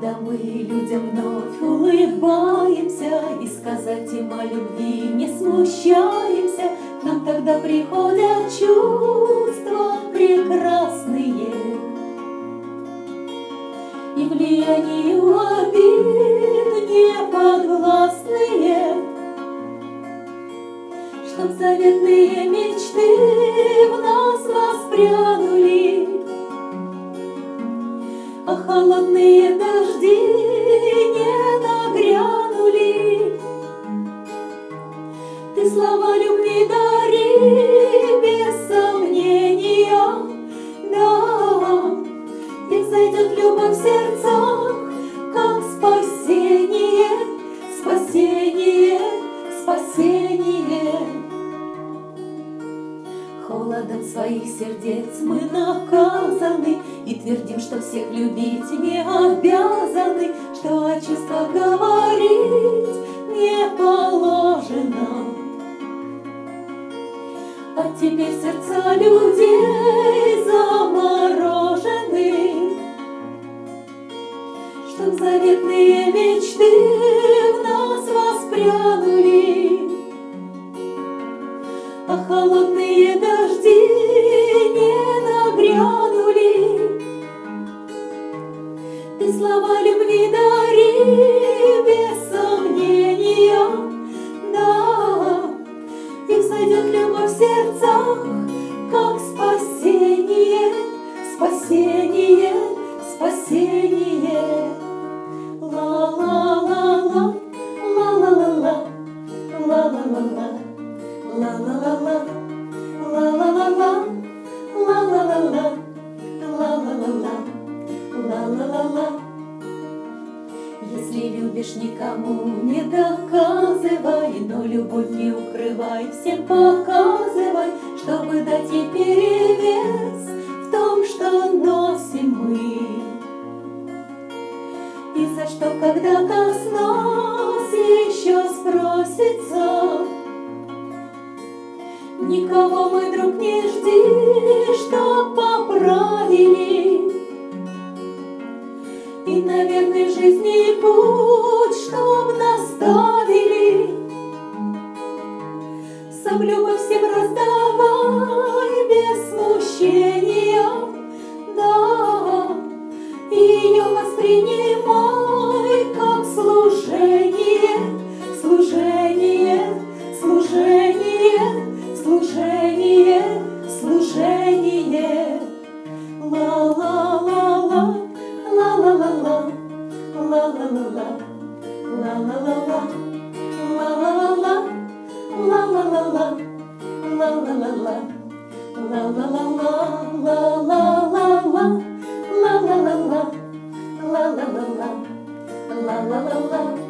когда мы людям вновь улыбаемся и сказать им о любви не смущаемся, к нам тогда приходят чувства прекрасные, и влиянию обид не подвластные, чтоб заветные мечты в нас воспрянули, а холодные дожди не нагрянули. Ты слова любви дари без сомнения, да, и взойдет любовь в сердцах, как спасение, спасение, спасение. Холодом своих сердец мы наказаны и твердим, что всех любить не обязаны, что о чувствах говорить не положено. А теперь сердца людей заморожены, чтоб заветные мечты в нас воспрянули, а холодные дожди не нагрянули. Ты слова любви дари без сомнения, да, и взойдет любовь в сердцах, как спасение, спасение, спасение. Ла-ла-ла-ла, ла-ла-ла-ла, ла-ла-ла-ла, ла-ла-ла-ла, ла-ла-ла-ла, ла-ла-ла-ла, ла-ла-ла-ла, ла-ла-ла-ла. Если любишь, никому не доказывай, но любовь не укрывай, всем показывай, чтобы дать ей перевес в том, что носим мы. И за что когда-то с нас еще спросится. Никого мы, друг, не жди, чтоб поправили, и на верной жизни путь, чтоб наставили. Сам любовь всем раздавай без смущения, да, и ее воспринимай как служение, служение, служение, служение, служение. Ла-ла-ла-ла, ла-ла-ла-ла, ла-ла-ла-ла, ла-ла-ла-ла, ла-ла-ла-ла, ла-ла-ла-ла, ла-ла-ла-ла, ла-ла-ла-ла, ла-ла-ла-ла, ла-ла-ла-ла, ла-ла-ла-ла, ла-ла-ла-ла.